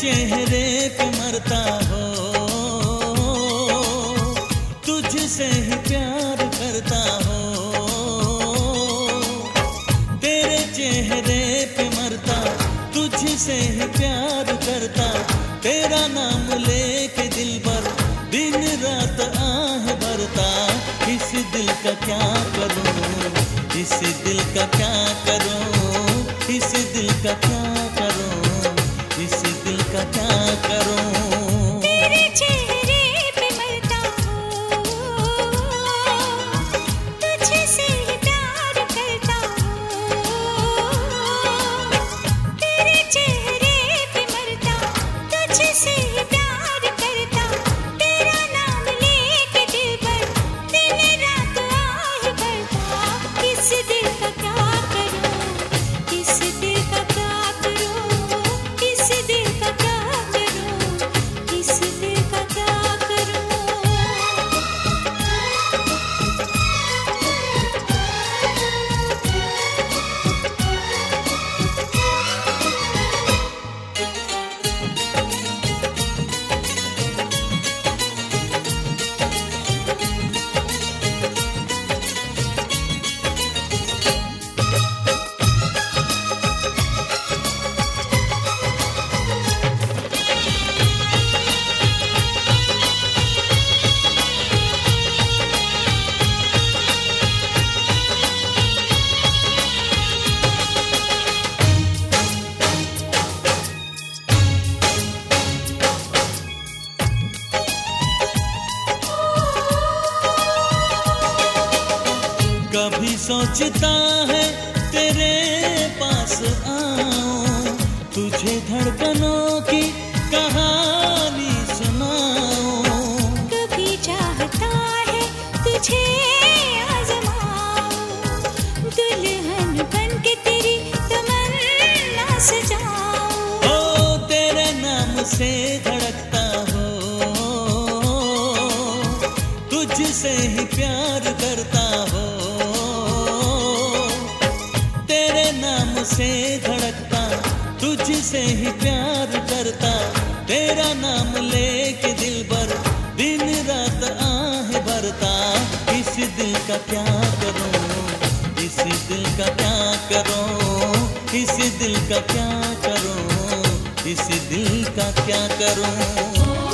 चेहरे पे मरता हो, तुझसे ही प्यार करता हो। तेरे चेहरे पे मरता, तुझसे ही प्यार करता, तेरा नाम लेके दिल भर दिन रात आह भरता। इस दिल का क्या करूं, इस दिल का क्या करूं, इस दिल का क्या करूं, इस दिल का क्या करूं। तेरे चेहरे पे मरता हूँ, तुझसे ही प्यार करता हूँ। तेरे चेहरे पे मरता, तुझसे ही प्यार करता, तेरा नाम लेके दिल भर दिन रात आह भरता। इस दिल का क्या करूं, इस दिल का क्या करूं, इस दिल का क्या करूं, इस दिल का क्या करूं। कभी सोचता है तेरे पास आऊं, तुझे धड़कनों की कहानी सुनाऊं। कभी चाहता है तुझे आजमाऊं, दुल्हन बनके तेरी तमन्ना सजाऊं। ओ तेरे नाम से धड़कता हो, तुझसे ही प्यार करता हो। तेरे नाम से धड़कता, तुझसे ही प्यार करता, तेरा नाम लेके दिल भर दिन रात आह भरता। इस दिल का क्या करूं, इस दिल का क्या करूं, इस दिल का क्या करूं, इस दिल का क्या करूं।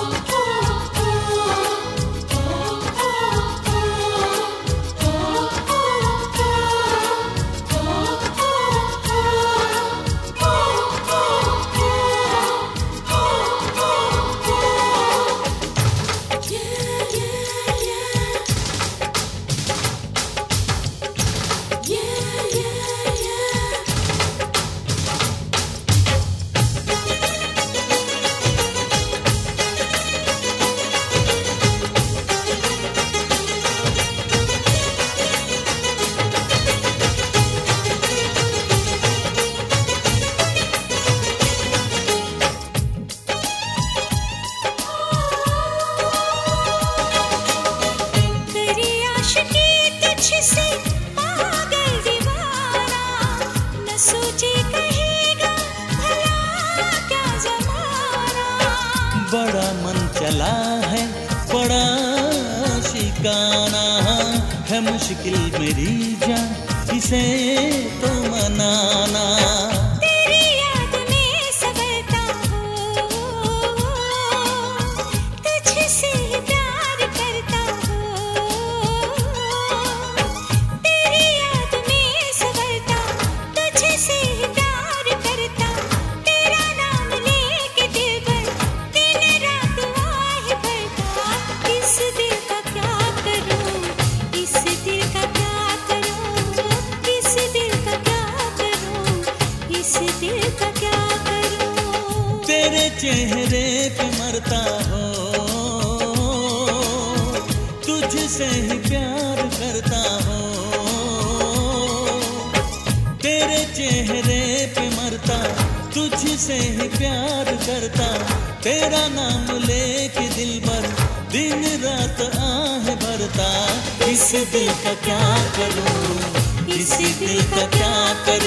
बड़ा मन चला है, बड़ा शिकाना है, मुश्किल मेरी जान इसे तो मनाना। तेरी याद में सवरता हूँ, तुझसे ही प्यार करता हूँ। तेरी याद में सवरता, तुझसे ही प्यार करता, तेरा नाम लेके दिल भर दिन रात आह भरता। इस दिल का क्या करूं, इस दिल का क्या करूं, इस दिल का क्या करूं, इस दिल का क्या करूं। तेरे चेहरे पे मरता हो, तुझसे ही प्यार करता हो। तेरे चेहरे पे मरता, तुझसे ही प्यार करता, तेरा नाम लेके दिल भर दिन रात आह भरता। इस दिल का क्या करूं, इस दिल का क्या करूं।